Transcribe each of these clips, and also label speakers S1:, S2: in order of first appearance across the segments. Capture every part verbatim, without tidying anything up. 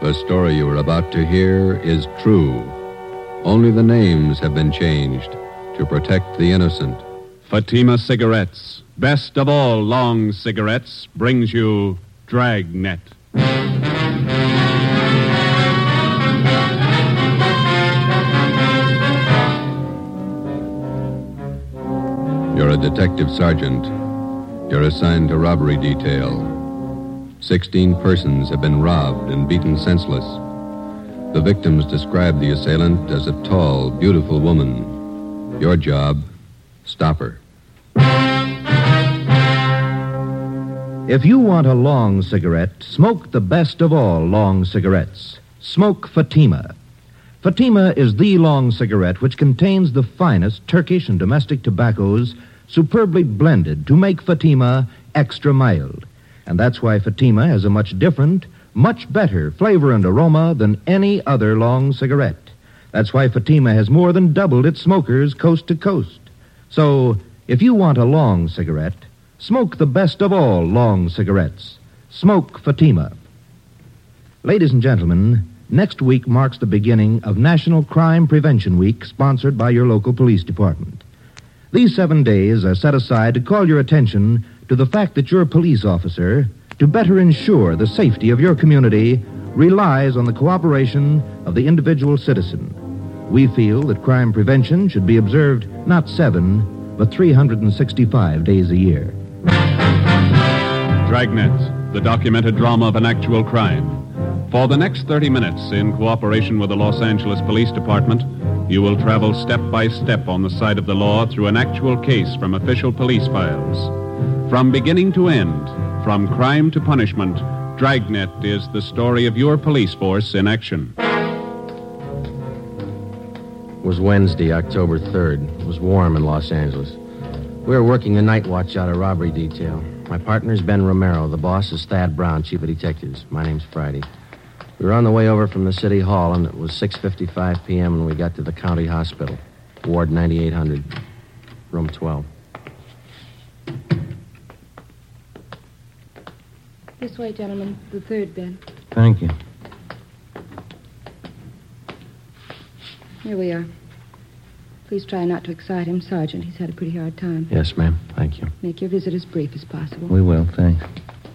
S1: The story you are about to hear is true. Only the names have been changed to protect the innocent.
S2: Fatima Cigarettes, best of all long cigarettes, brings you Dragnet.
S1: You're a detective sergeant. You're assigned to robbery detail. Sixteen persons have been robbed and beaten senseless. The victims describe the assailant as a tall, beautiful woman. Your job, stop her.
S3: If you want a long cigarette, smoke the best of all long cigarettes. Smoke Fatima. Fatima is the long cigarette which contains the finest Turkish and domestic tobaccos superbly blended to make Fatima extra mild. And that's why Fatima has a much different, much better flavor and aroma than any other long cigarette. That's why Fatima has more than doubled its smokers coast to coast. So, if you want a long cigarette, smoke the best of all long cigarettes. Smoke Fatima. Ladies and gentlemen, next week marks the beginning of National Crime Prevention Week, sponsored by your local police department. These seven days are set aside to call your attention to the fact that your police officer, to better ensure the safety of your community, relies on the cooperation of the individual citizen. We feel that crime prevention should be observed not seven, but three hundred sixty-five days a year.
S2: Dragnet, the documented drama of an actual crime. For the next thirty minutes, in cooperation with the Los Angeles Police Department, you will travel step by step on the side of the law through an actual case from official police files. From beginning to end, from crime to punishment, Dragnet is the story of your police force in action.
S4: It was Wednesday, October third. It was warm in Los Angeles. We were working the night watch out of robbery detail. My partner's Ben Romero. The boss is Thad Brown, chief of detectives. My name's Friday. We were on the way over from the city hall, and it was six fifty-five p.m. when we got to the county hospital. Ward ninety-eight hundred, room twelve.
S5: This way, gentlemen. The third, Ben.
S3: Thank you.
S5: Here we are. Please try not to excite him, Sergeant. He's had a pretty hard time.
S4: Yes, ma'am. Thank you.
S5: Make your visit as brief as possible.
S3: We will, thanks.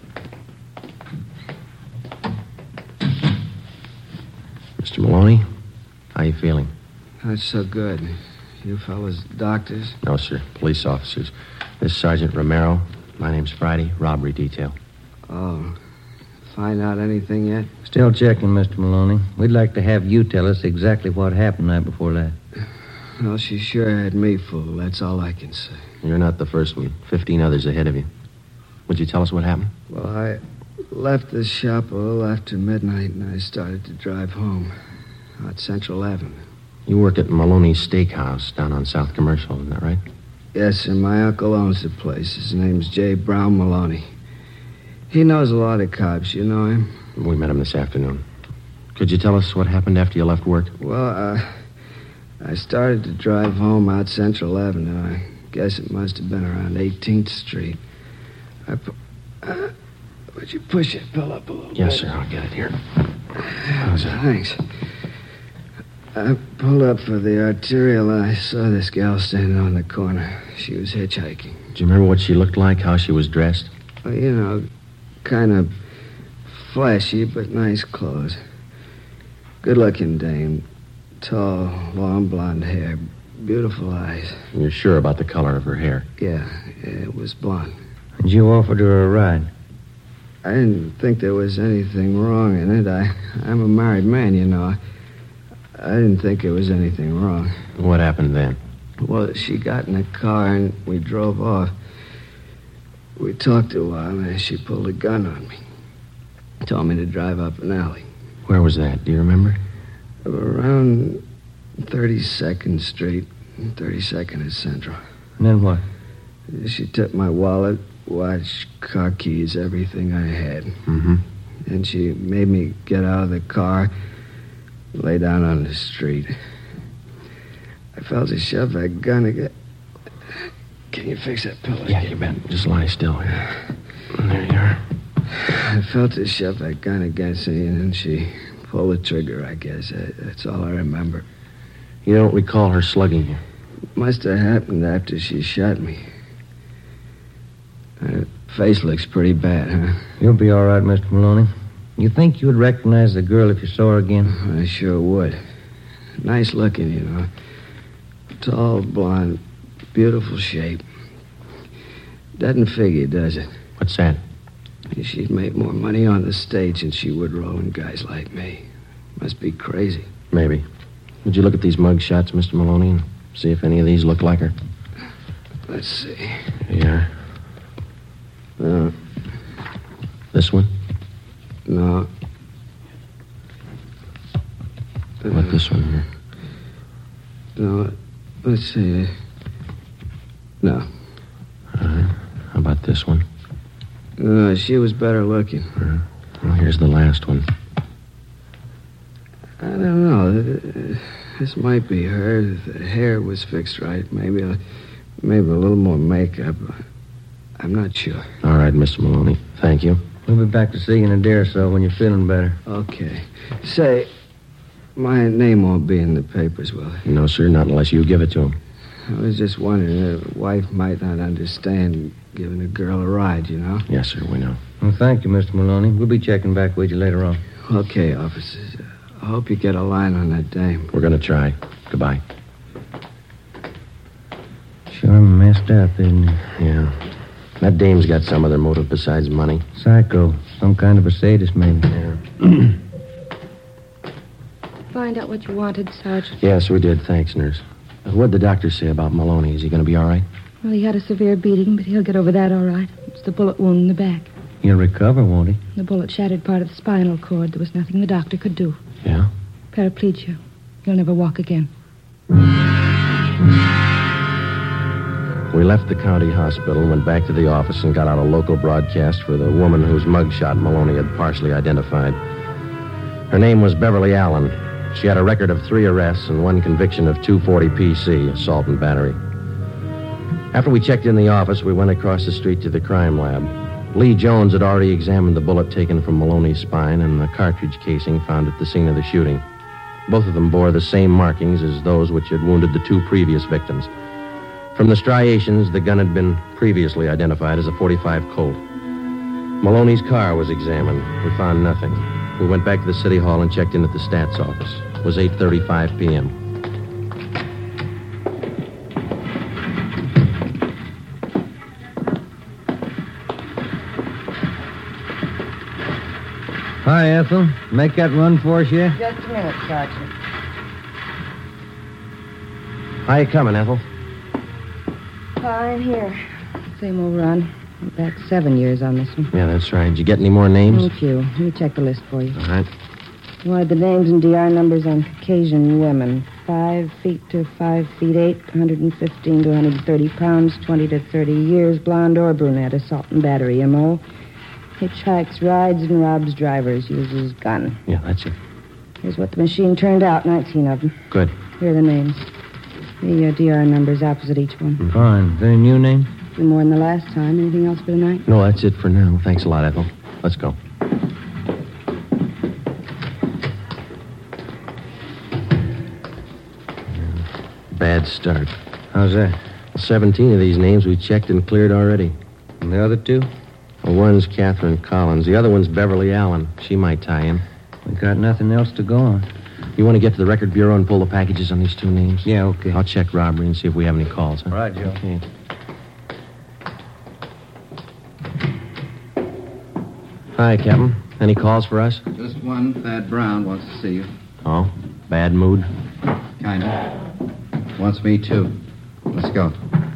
S4: Mister Maloney, how you feeling?
S6: Not so good. You fellas doctors?
S4: No, sir. Police officers. This is Sergeant Romero. My name's Friday. Robbery detail.
S6: Oh. Find out anything yet?
S7: Still checking, Mister Maloney. We'd like to have you tell us exactly what happened night before last.
S6: Well, she sure had me fooled. That's all I can say.
S4: You're not the first one. Fifteen others ahead of you. Would you tell us what happened?
S6: Well, I left the shop a little after midnight, and I started to drive home out Central Avenue.
S4: You work at Maloney's Steakhouse down on South Commercial, isn't that right?
S6: Yes, and my uncle owns the place. His name's J. Brown Maloney. He knows a lot of cops. You know him?
S4: We met him this afternoon. Could you tell us what happened after you left work?
S6: Well, uh, I started to drive home out Central Avenue. I guess it must have been around eighteenth Street. I pu- uh, would you push that bill up a little
S4: yes,
S6: bit?
S4: Yes, sir. I'll get it here. How's that?
S6: Thanks. I pulled up for the arterial, and I saw this gal standing on the corner. She was hitchhiking.
S4: Do you remember what she looked like, how she was dressed?
S6: Well, you know, kind of flashy, but nice clothes. Good-looking dame. Tall, long blonde hair. Beautiful eyes.
S4: You're sure about the color of her hair?
S6: Yeah, yeah, it was blonde.
S7: And you offered her a ride?
S6: I didn't think there was anything wrong in it. I, I'm a married man, you know. I, I didn't think there was anything wrong.
S4: What happened then?
S6: Well, she got in a car and we drove off. We talked a while and she pulled a gun on me. Told me to drive up an alley.
S4: Where was that? Do you remember?
S6: Around thirty-second Street. thirty-second is Central.
S7: And then what?
S6: She took my wallet, watch, car keys, everything I had.
S4: Mm-hmm.
S6: And she made me get out of the car, lay down on the street. I felt her shove that gun again. Can you fix that pillow?
S4: Yeah, you bet. Just lie still here. There you are.
S6: I felt her shove that gun against me, and then she pull the trigger, I guess. I, that's all I remember.
S4: You don't recall her slugging you?
S6: Must have happened after she shot me. Her face looks pretty bad, huh?
S7: You'll be all right, Mister Maloney. You think you would recognize the girl if you saw her again?
S6: I sure would. Nice looking, you know. Tall, blonde, beautiful shape. Doesn't figure, does it?
S4: What's that?
S6: She'd make more money on the stage than she would rolling guys like me. Must be crazy.
S4: Maybe. Would you look at these mug shots, Mister Maloney, and see if any of these look like her?
S6: Let's see.
S4: Yeah.
S6: Uh,
S4: This one?
S6: no.
S4: How about this one here?
S6: No. Let's see. No.
S4: All right. How about this one?
S6: No, she was better looking.
S4: Uh, well, here's the last one.
S6: I don't know. This might be her. The hair was fixed right. Maybe a, maybe a little more makeup. I'm not sure.
S4: All right, Mister Maloney. Thank you.
S7: We'll be back to see you in a day or so when you're feeling better.
S6: Okay. Say, my name won't be in the papers, will it?
S4: No, sir, not unless you give it to him.
S6: I was just wondering, a wife might not understand giving a girl a ride, you know?
S4: Yes, sir, we know.
S7: Well, thank you, Mister Maloney. We'll be checking back with you later on.
S6: Okay, officers. I hope you get a line on that dame.
S4: We're going to try. Goodbye.
S7: Sure messed up, isn't it?
S4: Yeah. That dame's got some other motive besides money.
S7: Psycho. Some kind of a sadist, maybe.
S4: Yeah.
S5: Find out what you wanted, Sergeant.
S4: Yes, we did. Thanks, nurse. Uh, What'd the doctor say about Maloney? Is he going to be all right?
S5: Well, he had a severe beating, but he'll get over that all right. It's the bullet wound in the back.
S7: He'll recover, won't he?
S5: The bullet shattered part of the spinal cord. There was nothing the doctor could do.
S4: Yeah?
S5: Paraplegia. He'll never walk again.
S4: We left the county hospital, went back to the office, and got out a local broadcast for the woman whose mugshot Maloney had partially identified. Her name was Beverly Allen. She had a record of three arrests and one conviction of two forty P C, assault and battery. After we checked in the office, we went across the street to the crime lab. Lee Jones had already examined the bullet taken from Maloney's spine and the cartridge casing found at the scene of the shooting. Both of them bore the same markings as those which had wounded the two previous victims. From the striations, the gun had been previously identified as a forty-five Colt. Maloney's car was examined. We found nothing. We went back to the city hall and checked in at the stats office. It was eight thirty-five p.m.
S7: Hi, Ethel. Make that run for us yet?
S5: Just a minute, Sergeant.
S4: How you coming, Ethel?
S5: Fine, here. Same old run. I'm back seven years on this one.
S4: Yeah, that's right. Did you get any more names?
S5: A few. Let me check the list for you.
S4: All right.
S5: You wanted the names and D R numbers on Caucasian women. Five feet to five feet eight, one hundred fifteen to one hundred thirty pounds, twenty to thirty years, blonde or brunette, assault and battery, M O. Hitchhikes, rides, and robs drivers, uses gun.
S4: Yeah, that's it.
S5: Here's what the machine turned out, nineteen of them.
S4: Good.
S5: Here are the names. The uh, D R numbers opposite each one.
S7: Fine. Is there any new name?
S5: A few more than the last time. Anything else for tonight?
S4: No, that's it for now. Thanks a lot, Ethel. Let's go. Bad start.
S7: How's that?
S4: Seventeen of these names we checked and cleared already.
S7: And the other two?
S4: Well, one's Catherine Collins. The other one's Beverly Allen. She might tie in.
S7: We got nothing else to go on.
S4: You want to get to the record bureau and pull the packages on these two names?
S7: Yeah, okay.
S4: I'll check robbery and see if we have any calls, huh?
S7: Right, Joe.
S4: Okay. Hi, Captain. Any calls for us?
S8: Just one. Thad Brown wants to see you.
S4: Oh, bad mood?
S8: Kind of. Wants me, too. Let's go.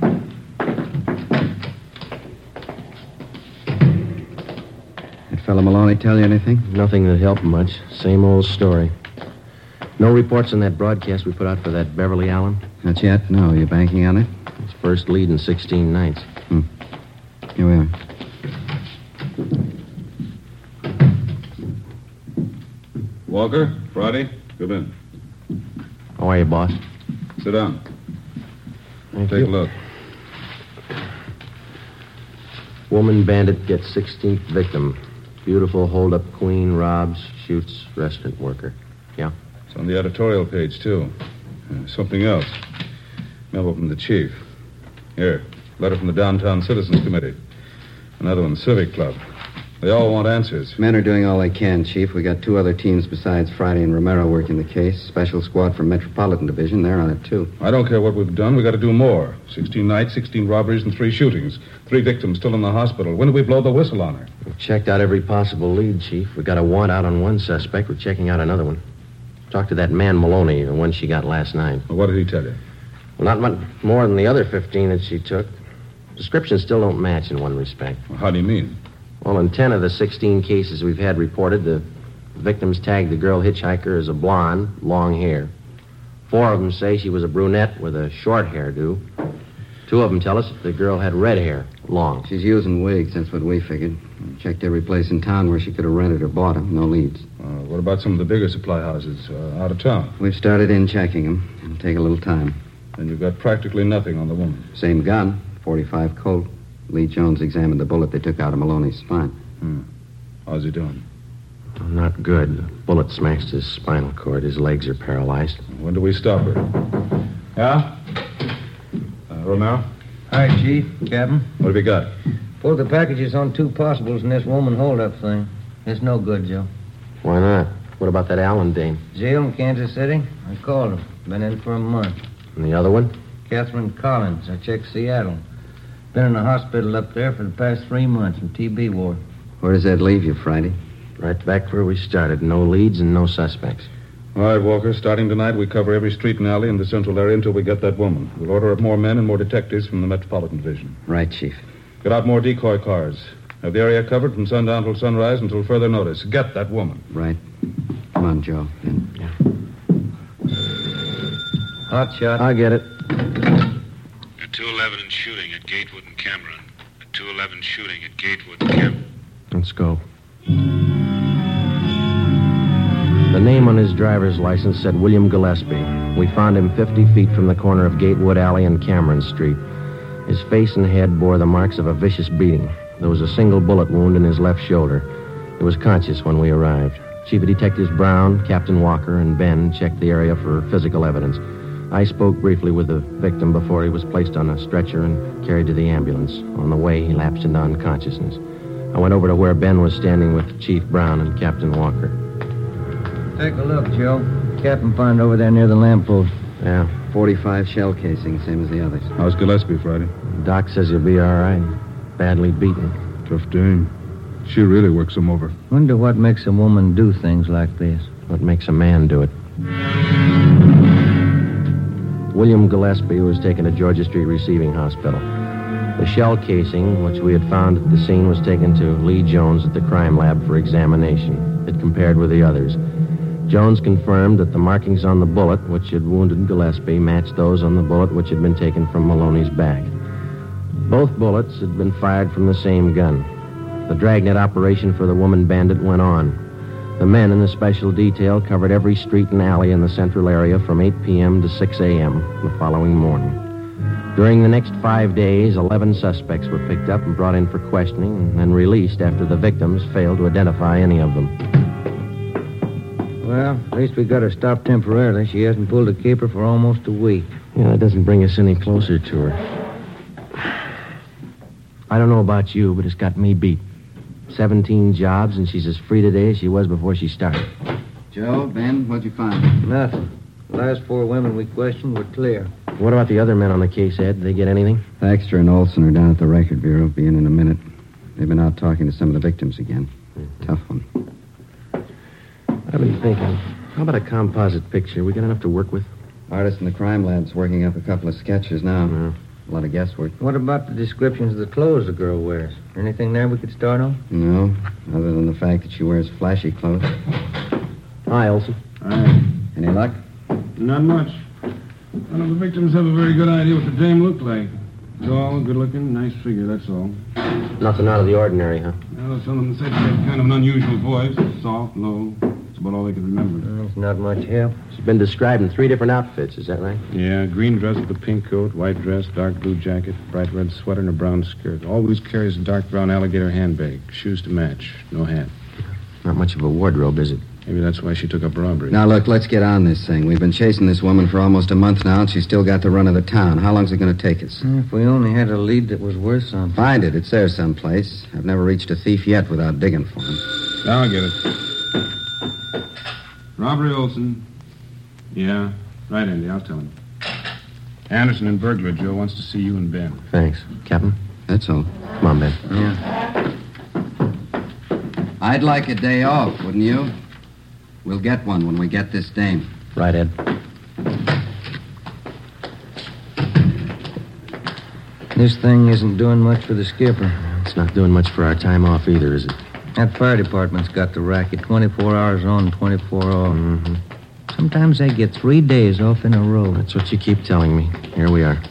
S8: That fellow Maloney tell you anything?
S4: Nothing that helped much. Same old story. No reports on that broadcast we put out for that Beverly Allen?
S8: Not yet? No. You banking on it?
S4: It's first lead in sixteen nights.
S8: Hmm. Here we are.
S9: Walker, Friday, come in.
S4: How are you, boss?
S9: Sit down.
S4: Thank
S9: Take
S4: you.
S9: a look.
S4: Woman bandit gets sixteenth victim. Beautiful hold-up queen, robs, shoots, restaurant worker. Yeah?
S9: It's on the editorial page, too. Uh, something else. Memo from the chief. Here, letter from the Downtown Citizens Committee. Another one, Civic Club. They all want answers.
S8: Men are doing all they can, Chief. We got two other teams besides Friday and Romero working the case. Special squad from Metropolitan Division. They're on it, too.
S9: I don't care what we've done. We got to do more. Sixteen nights, sixteen robberies, and three shootings. Three victims still in the hospital. When did we blow the whistle on her?
S4: We've checked out every possible lead, Chief. We got a warrant out on one suspect. We're checking out another one. Talked to that man Maloney, the one she got last night.
S9: Well, what did he tell you?
S4: Well, not much more than the other fifteen that she took. Descriptions still don't match in one respect.
S9: Well, how do you mean?
S4: Well, in ten of the sixteen cases we've had reported, the victims tagged the girl hitchhiker as a blonde, long hair. Four of them say she was a brunette with a short hairdo. Two of them tell us that the girl had red hair, long.
S8: She's using wigs, that's what we figured. Checked every place in town where she could have rented or bought them. No leads.
S9: Uh, what about some of the bigger supply houses uh, out of town?
S8: We've started in checking them. It'll take a little time.
S9: And you've got practically nothing on the woman.
S8: Same gun, forty-five Colt. Lee Jones examined the bullet they took out of Maloney's spine.
S9: Hmm. How's he doing?
S4: Oh, not good. The bullet smashed his spinal cord. His legs are paralyzed.
S9: When do we stop her?
S10: Yeah?
S9: Uh, Romero?
S7: Hi, Chief. Captain.
S9: What have you got?
S7: Pulled the packages on two possibles in this woman holdup thing. It's no good, Joe.
S4: Why not? What about that Allen dame?
S7: Jail in Kansas City? I called him. Been in for a month.
S4: And the other one?
S7: Catherine Collins. I checked Seattle. Been in the hospital up there for the past three months in T B ward.
S8: Where does that leave you, Friday?
S4: Right back where we started. No leads and no suspects.
S9: All right, Walker. Starting tonight, we cover every street and alley in the central area until we get that woman. We'll order up more men and more detectives from the Metropolitan Division.
S8: Right, Chief.
S9: Get out more decoy cars. Have the area covered from sundown till sunrise until further notice. Get that woman.
S8: Right. Come on, Joe. In.
S7: Yeah. Hot shot.
S4: I get it.
S11: At two eleven and shooting at Gatewood and Cameron. At two eleven shooting at Gatewood and Cameron.
S4: Let's go. The name on his driver's license said William Gillespie. We found him fifty feet from the corner of Gatewood Alley and Cameron Street. His face and head bore the marks of a vicious beating. There was a single bullet wound in his left shoulder. He was conscious when we arrived. Chief of Detectives Brown, Captain Walker, and Ben checked the area for physical evidence. I spoke briefly with the victim before he was placed on a stretcher and carried to the ambulance. On the way, he lapsed into unconsciousness. I went over to where Ben was standing with Chief Brown and Captain Walker.
S7: Take a look, Joe. Captain found over there near the lamppost.
S4: Yeah.
S8: forty-five shell casing, same as the others.
S9: How's Gillespie, Friday?
S4: Doc says he'll be all right. Badly beaten.
S9: Tough dame. She really works him over.
S7: Wonder what makes a woman do things like this.
S4: What makes a man do it? William Gillespie was taken to Georgia Street Receiving Hospital. The shell casing, which we had found at the scene, was taken to Lee Jones at the crime lab for examination. It compared with the others. Jones confirmed that the markings on the bullet, which had wounded Gillespie, matched those on the bullet which had been taken from Maloney's back. Both bullets had been fired from the same gun. The dragnet operation for the woman bandit went on. The men in the special detail covered every street and alley in the central area from eight p.m. to six a.m. the following morning. During the next five days, eleven suspects were picked up and brought in for questioning and then released after the victims failed to identify any of them.
S7: Well, at least we got her stopped temporarily. She hasn't pulled a caper for almost a week.
S4: Yeah, that doesn't bring us any closer to her. I don't know about you, but it's got me beat. Seventeen jobs, and she's as free today as she was before she started.
S8: Joe, Ben, what'd you find?
S7: Nothing. The last four women we questioned were clear.
S4: What about the other men on the case, Ed? Did they get anything?
S8: Baxter and Olson are down at the Record Bureau. Be in in a minute. They've been out talking to some of the victims again. Mm-hmm. Tough one.
S4: I've been thinking, how about a composite picture? We got enough to work with?
S8: Artist in the crime lab's working up a couple of sketches now.
S4: Yeah.
S8: A lot of guesswork.
S7: What about the descriptions of the clothes the girl wears? Anything there we could start on?
S8: No, other than the fact that she wears flashy clothes.
S4: Hi, Olson.
S10: Hi.
S8: Any luck?
S10: Not much. None of the victims have a very good idea what the dame looked like. Tall, good-looking, nice figure, that's all.
S4: Nothing out of the ordinary, huh?
S10: Well, some of them said she had kind of an unusual voice. Soft, low. That's about all they can remember.
S7: That's not much help.
S4: She's been described in three different outfits, is that right?
S10: Yeah, green dress with a pink coat, white dress, dark blue jacket, bright red sweater, and a brown skirt. Always carries a dark brown alligator handbag. Shoes to match. No hat.
S4: Not much of a wardrobe, is it?
S10: Maybe that's why she took up robbery.
S8: Now, look, let's get on this thing. We've been chasing this woman for almost a month now, and she's still got the run of the town. How long's it going to take us?
S7: If we only had a lead that was worth something.
S8: Find it. It's there someplace. I've never reached a thief yet without digging for him.
S10: I'll get it. Robbery Olson. Yeah. Right, Andy. I'll tell him. Anderson and burglar Joe wants to see you and Ben.
S4: Thanks. Captain?
S8: That's all.
S4: Come on, Ben.
S7: Yeah.
S8: I'd like a day off, wouldn't you? We'll get one when we get this dame.
S4: Right, Ed.
S7: This thing isn't doing much for the skipper.
S4: It's not doing much for our time off either, is it?
S7: That fire department's got the racket. twenty-four hours on, twenty-four off.
S4: Mm-hmm.
S7: Sometimes they get three days off in a row.
S4: That's what you keep telling me. Here we are.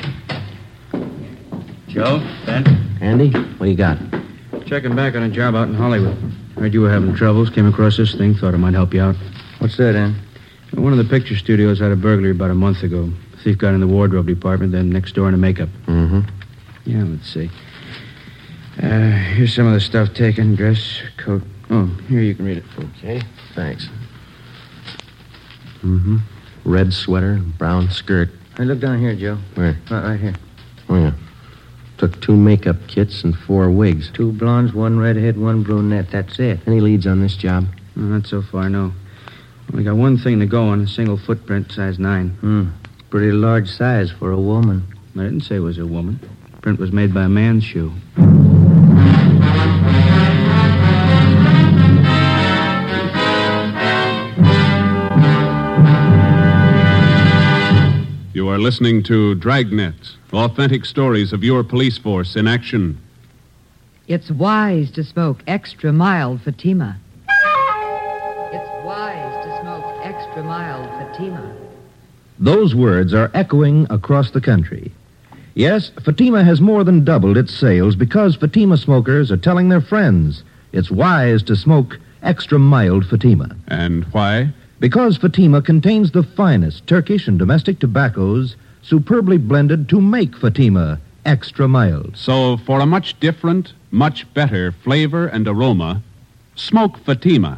S12: Joe, Ben?
S4: Andy, what do you got?
S12: Checking back on a job out in Hollywood. Heard you were having troubles. Came across this thing. Thought it might help you out.
S7: What's that, Ann?
S12: One of the picture studios had a burglary about a month ago. The thief got in the wardrobe department, then next door in the makeup.
S4: Mm-hmm.
S12: Yeah, let's see. Uh, here's some of the stuff taken. Dress, coat. Oh, here, you can read it.
S4: Okay, thanks. Mm-hmm. Red sweater, brown skirt.
S7: Hey, look down here, Joe.
S4: Where?
S7: Right, right here.
S4: Oh, yeah. Took two makeup kits and four wigs.
S7: Two blondes, one redhead, one brunette. That's it.
S4: Any leads on this job?
S12: No, not so far, no. We got one thing to go on, a single footprint, size nine.
S7: Hmm. Pretty large size for a woman.
S12: I didn't say it was a woman. Print was made by a man's shoe.
S2: You are listening to Dragnet, authentic stories of your police force in action.
S13: It's wise to smoke extra mild Fatima. It's wise to smoke extra mild Fatima.
S3: Those words are echoing across the country. Yes, Fatima has more than doubled its sales because Fatima smokers are telling their friends it's wise to smoke extra mild Fatima.
S2: And why?
S3: Because Fatima contains the finest Turkish and domestic tobaccos superbly blended to make Fatima extra mild.
S2: So, for a much different, much better flavor and aroma, smoke Fatima.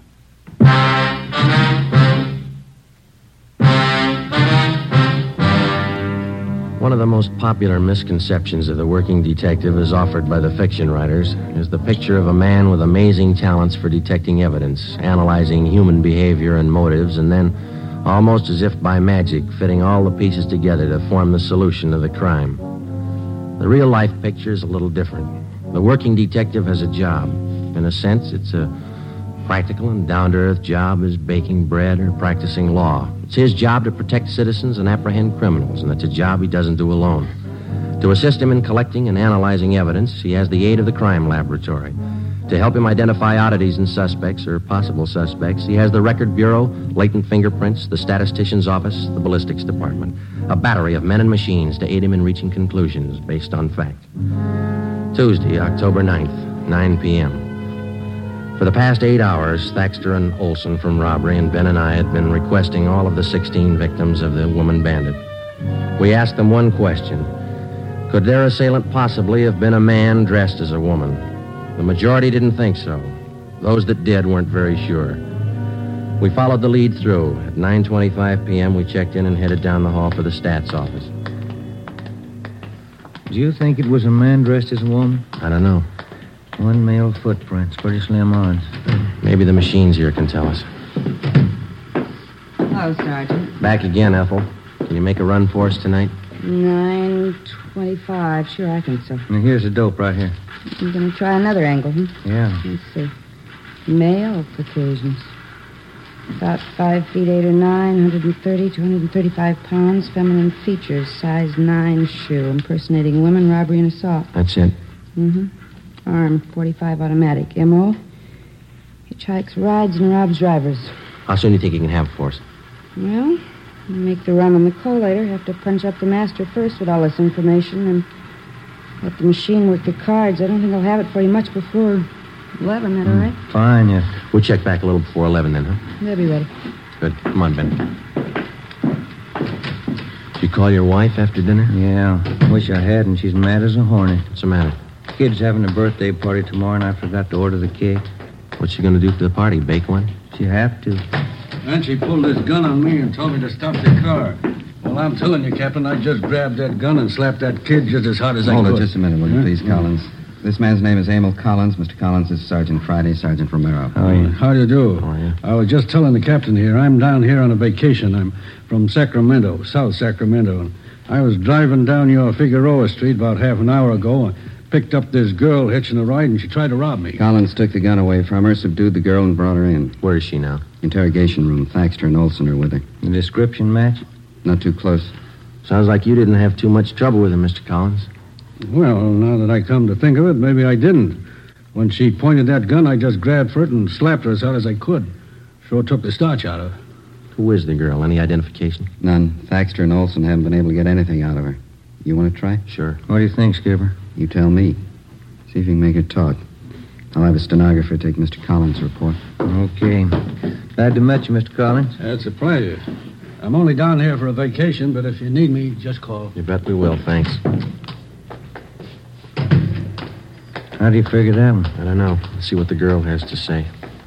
S4: One of the most popular misconceptions of the working detective as offered by the fiction writers is the picture of a man with amazing talents for detecting evidence, analyzing human behavior and motives, and then, almost as if by magic, fitting all the pieces together to form the solution of the crime. The real-life picture is a little different. The working detective has a job. In a sense, it's a practical and down-to-earth job as baking bread or practicing law. It's his job to protect citizens and apprehend criminals, and it's a job he doesn't do alone. To assist him in collecting and analyzing evidence, he has the aid of the crime laboratory. To help him identify oddities in suspects or possible suspects, he has the Record Bureau, latent fingerprints, the statistician's office, the ballistics department. A battery of men and machines to aid him in reaching conclusions based on fact. Tuesday, October ninth, nine p.m. For the past eight hours, Thaxter and Olson from robbery and Ben and I had been requesting all of the sixteen victims of the woman bandit. We asked them one question. Could their assailant possibly have been a man dressed as a woman? The majority didn't think so. Those that did weren't very sure. We followed the lead through. At nine twenty-five p.m., we checked in and headed down the hall for the stats office.
S7: Do you think it was a man dressed as a woman?
S4: I don't know.
S7: One male footprint. It's pretty slim odds.
S4: Maybe the machines here can tell us.
S5: Hello, Sergeant.
S4: Back again, Ethel. Can you make a run for us tonight?
S5: nine twenty-five. Sure, I think so.
S7: Now, here's the dope right here.
S5: I'm going to try another angle, hmm?
S7: Yeah.
S5: Let's see. Male Caucasians. About five feet eight or nine, one hundred thirty, two hundred thirty-five pounds, feminine features, size nine shoe, impersonating women, robbery and assault.
S4: That's it.
S5: Mm-hmm. Arm, forty-five automatic. M O Hitchhikes, rides, and robs drivers.
S4: How soon do you think you can have it for us?
S5: Well, we'll make the run on the collator. Have to punch up the master first with all this information and let the machine work the cards. I don't think I'll have it for you much before Eleven, that all right?
S12: Fine, yeah.
S4: We'll check back a little before eleven then, huh?
S5: They'll be ready.
S4: Good. Come on, Ben. Did you call your wife after dinner?
S12: Yeah. Wish I hadn't. She's mad as a hornet.
S4: What's the matter?
S12: Kid's having a birthday party tomorrow, and I forgot to order the cake.
S4: What's she going to do for the party? Bake one?
S12: She have to.
S14: And she pulled this gun on me and told me to stop the car. Well, I'm telling you, Captain, I just grabbed that gun and slapped that kid just as hard as
S8: Hold
S14: I
S8: it
S14: could.
S8: just a minute, will you,
S14: Huh?
S8: please, Collins? This man's name is Emil Collins. Mister Collins is Sergeant Friday, Sergeant Romero.
S14: How, how do you do?
S4: How are you?
S14: I was just telling the captain here, I'm down here on a vacation. I'm from Sacramento, South Sacramento. And I was driving down your Figueroa Street about half an hour ago and picked up this girl hitching a ride, and she tried to rob me.
S8: Collins took the gun away from her, subdued the girl, and brought her in.
S4: Where is she now?
S8: Interrogation room. Thaxter and Olson are with her.
S12: The description match?
S8: Not too close.
S4: Sounds like you didn't have too much trouble with her, Mister Collins.
S14: Well, now that I come to think of it, maybe I didn't. When she pointed that gun, I just grabbed for it and slapped her as hard as I could. Sure took the starch out of her.
S4: Who is the girl? Any identification?
S8: None. Thaxter and Olson haven't been able to get anything out of her. You want to try?
S4: Sure.
S12: What do you think, Skipper?
S8: You tell me. See if you can make her talk. I'll have a stenographer take Mister Collins' report.
S12: Okay. Glad to meet you, Mister Collins.
S14: That's a pleasure. I'm only down here for a vacation, but if you need me, just call.
S4: You bet we will, thanks.
S12: How do you figure that one?
S4: I don't know. Let's see what the girl has to say.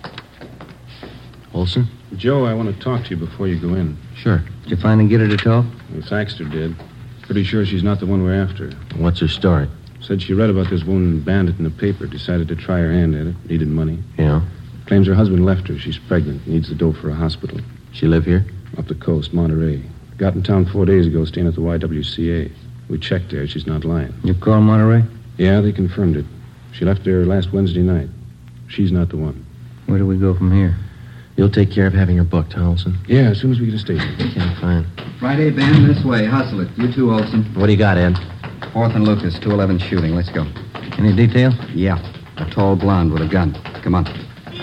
S4: Olson?
S10: Joe, I want to talk to you before you go in.
S4: Sure.
S12: Did you finally get her to talk?
S10: Well, Thaxter did. Pretty sure she's not the one we're after.
S4: What's her story?
S10: Said she read about this woman bandit in the paper, decided to try her hand at it, needed money.
S4: Yeah?
S10: Claims her husband left her. She's pregnant, needs the dough for a hospital.
S4: She live here?
S10: Up the coast, Monterey. Got in town four days ago, staying at the Y W C A. We checked there. She's not lying.
S12: You call Monterey?
S10: Yeah, they confirmed it. She left there last Wednesday night. She's not the one.
S12: Where do we go from here?
S4: You'll take care of having her booked, huh, Olson?
S10: Yeah, as soon as we get a station.
S4: Okay, fine.
S8: Friday, Ben, this way. Hustle it. You too, Olson.
S4: What do you got, Ed?
S8: Fourth and Lucas, two eleven shooting. Let's go.
S12: Any detail?
S8: Yeah. A tall blonde with a gun. Come on.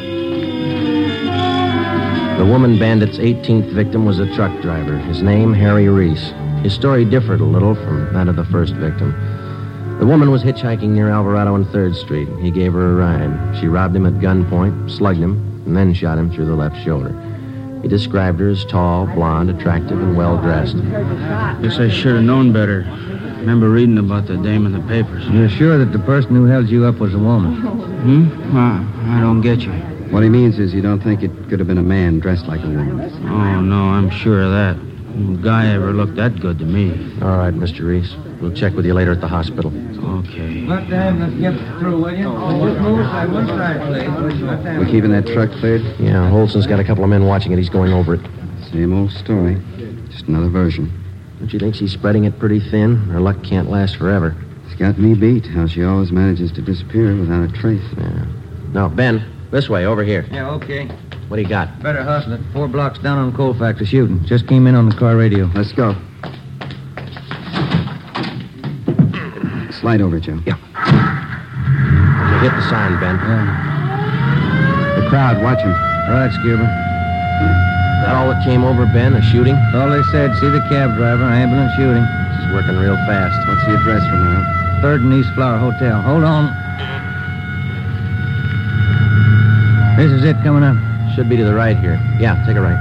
S4: The woman bandit's eighteenth victim was a truck driver. His name, Harry Reese. His story differed a little from that of the first victim. The woman was hitchhiking near Alvarado and third Street. He gave her a ride. She robbed him at gunpoint, slugged him, and then shot him through the left shoulder. He described her as tall, blonde, attractive, and well-dressed.
S12: Guess I should have known better. Remember reading about the dame in the papers. You're sure that the person who held you up was a woman? Hmm? Ah, I don't get you.
S8: What he means is you don't think it could have been a man dressed like a woman.
S12: Oh, no, I'm sure of that. No guy ever looked that good to me.
S4: All right, Mister Reese. We'll check with you later at the hospital.
S12: Okay.
S7: Let them let's get through, will you? Just move side one side, please. Let them-
S8: We keeping that truck cleared?
S4: Yeah, Olson's got a couple of men watching it. He's going over it.
S8: Same old story. Just another version.
S4: Don't you think she's spreading it pretty thin? Her luck can't last forever.
S8: It's got me beat, how she always manages to disappear without a trace.
S4: Yeah. No, Ben, this way, over here.
S12: Yeah, okay.
S4: What do you got?
S12: Better hustle it. Four blocks down on coal factory shooting. Just came in on the car radio.
S8: Let's go. Slide over, Joe.
S4: Yeah. Hit the sign, Ben.
S12: Yeah.
S8: The crowd, watch him.
S12: Right, Skipper.
S4: That all that came over, Ben? A shooting?
S12: That's all they said. See the cab driver, ambulance shooting.
S4: She's working real fast.
S8: What's the address for now?
S12: Third and East Flower Hotel. Hold on. This is it coming up.
S4: Should be to the right here. Yeah, take a right.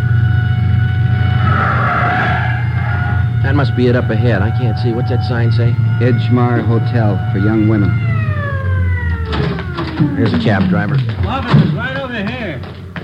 S4: That must be it up ahead. I can't see. What's that sign say?
S8: Edgemar Hotel for young women.
S4: Here's a cab driver.
S14: Officer's right over here.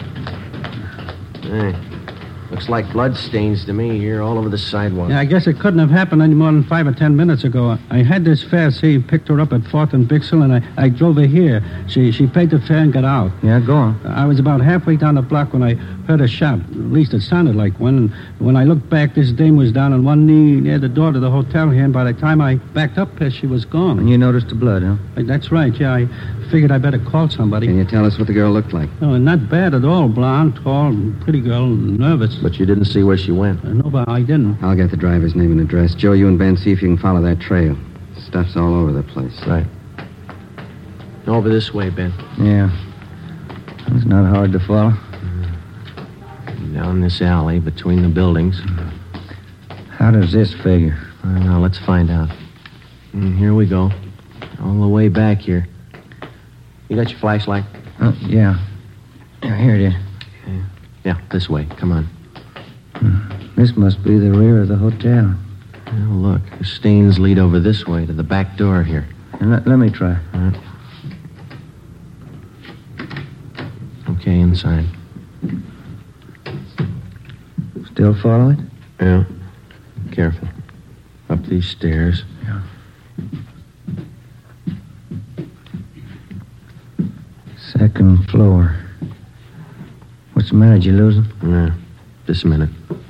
S4: Hey, looks like blood stains to me here all over the sidewalk.
S14: Yeah, I guess it couldn't have happened any more than five or ten minutes ago. I had this fare, see, picked her up at fourth and Bixel, and I, I drove her here. She she paid the fare and got out.
S12: Yeah, go on.
S14: I was about halfway down the block when I heard a shot. At least it sounded like one. And when I looked back, this dame was down on one knee near the door to the hotel here, and by the time I backed up there, she was gone.
S12: And you noticed the blood, huh?
S14: That's right, yeah. I figured I better call somebody.
S8: Can you tell us what the girl looked like?
S14: Oh, not bad at all. Blonde, tall, pretty girl, nervous.
S4: But you didn't see where she went.
S14: Uh, no, but I didn't.
S8: I'll get the driver's name and address. Joe, you and Ben, see if you can follow that trail. Stuff's all over the place.
S4: Right. Over this way, Ben.
S12: Yeah. It's not hard to follow.
S4: Down this alley between the buildings.
S12: How does this figure?
S4: I don't know. Let's find out. Mm, here we go. All the way back here. You got your flashlight?
S12: Uh, yeah. yeah. Here it is.
S4: Yeah. yeah, this way. Come on.
S12: This must be the rear of the hotel.
S4: Oh, look. The stains lead over this way to the back door here.
S12: Let, let me try.
S4: All right. Okay, inside.
S12: Still follow it?
S4: Yeah. Careful. Up these stairs.
S12: Yeah. Second floor. What's the matter? Did you lose him?
S4: Yeah. Just a minute.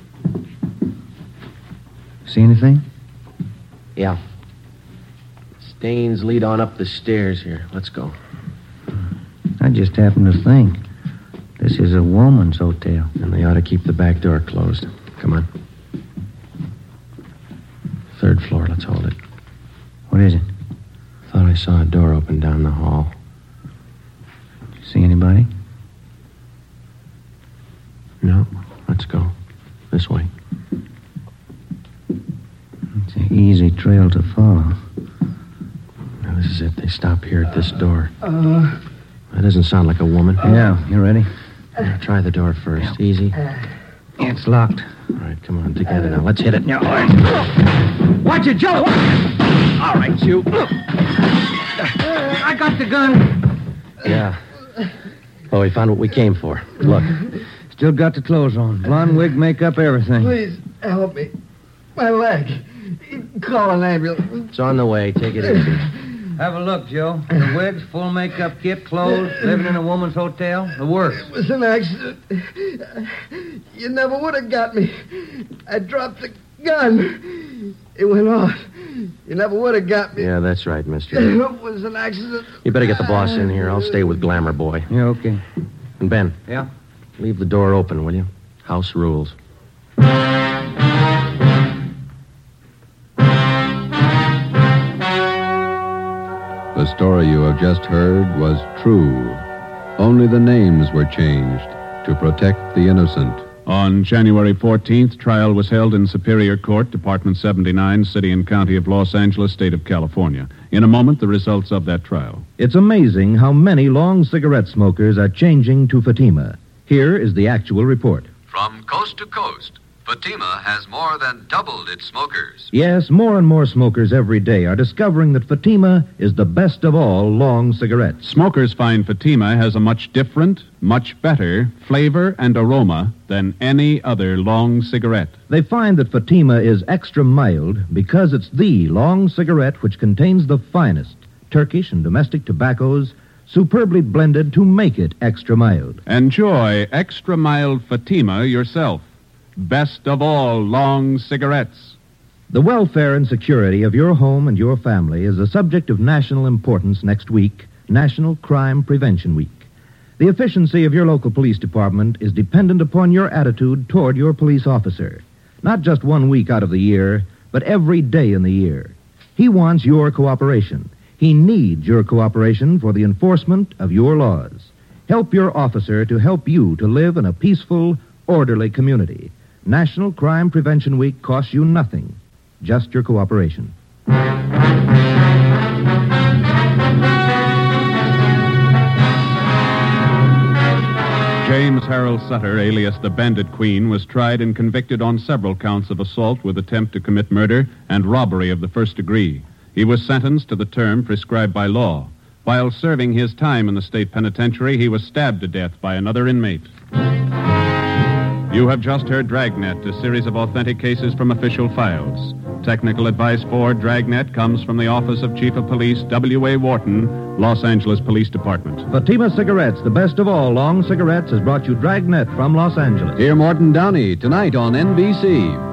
S12: See anything?
S4: Yeah. Stains lead on up the stairs here. Let's go.
S12: I just happened to think. This is a woman's hotel.
S4: And they ought to keep the back door closed. Come on. Third floor. Let's hold it.
S12: What is it?
S4: Thought I saw a door open down the hall.
S12: See anybody?
S4: No. Let's go. This way.
S12: It's an easy trail to follow.
S4: Now, this is it. They stop here at this door.
S6: Uh,
S4: That doesn't sound like a woman.
S12: Yeah, you ready?
S4: Now, try the door first. Easy.
S12: Yeah, it's locked.
S4: All right, come on. Together now. Let's hit it.
S12: Now, all right. Watch it, Joe.
S4: All right, you.
S12: I got the gun.
S4: Yeah. Oh, we found what we came for. Look.
S12: Still got the clothes on. Blonde wig, makeup, everything.
S6: Please, help me. My leg. Call an ambulance.
S4: It's on the way. Take it easy.
S12: Have a look, Joe. The wigs, full makeup kit, clothes, living in a woman's hotel. The works.
S6: It was an accident. You never would have got me. I dropped the gun. It went off. You never would have got me.
S4: Yeah, that's right, mister.
S6: It was an accident.
S4: You better get the boss in here. I'll stay with Glamour Boy.
S12: Yeah, okay.
S4: And Ben.
S12: Yeah?
S4: Leave the door open, will you? House rules.
S1: The story you have just heard was true. Only the names were changed to protect the innocent.
S2: On January fourteenth, trial was held in Superior Court, Department seventy-nine, City and County of Los Angeles, State of California. In a moment, the results of that trial.
S3: It's amazing how many long cigarette smokers are changing to Fatima. Here is the actual report.
S15: From coast to coast, Fatima has more than doubled its smokers.
S3: Yes, more and more smokers every day are discovering that Fatima is the best of all long cigarettes.
S2: Smokers find Fatima has a much different, much better flavor and aroma than any other long cigarette.
S3: They find that Fatima is extra mild because it's the long cigarette which contains the finest Turkish and domestic tobaccos superbly blended to make it extra mild.
S2: Enjoy extra mild Fatima yourself. Best of all long cigarettes.
S3: The welfare and security of your home and your family is a subject of national importance next week, National Crime Prevention Week. The efficiency of your local police department is dependent upon your attitude toward your police officer. Not just one week out of the year, but every day in the year. He wants your cooperation. He needs your cooperation for the enforcement of your laws. Help your officer to help you to live in a peaceful, orderly community. National Crime Prevention Week costs you nothing, just your cooperation.
S2: James Harold Sutter, alias the Bandit Queen, was tried and convicted on several counts of assault with attempt to commit murder and robbery of the first degree. He was sentenced to the term prescribed by law. While serving his time in the state penitentiary, he was stabbed to death by another inmate. You have just heard Dragnet, a series of authentic cases from official files. Technical advice for Dragnet comes from the Office of Chief of Police W A Wharton, Los Angeles Police Department.
S3: Fatima Cigarettes, the best of all long cigarettes, has brought you Dragnet from Los Angeles.
S1: Hear Morton Downey tonight on N B C.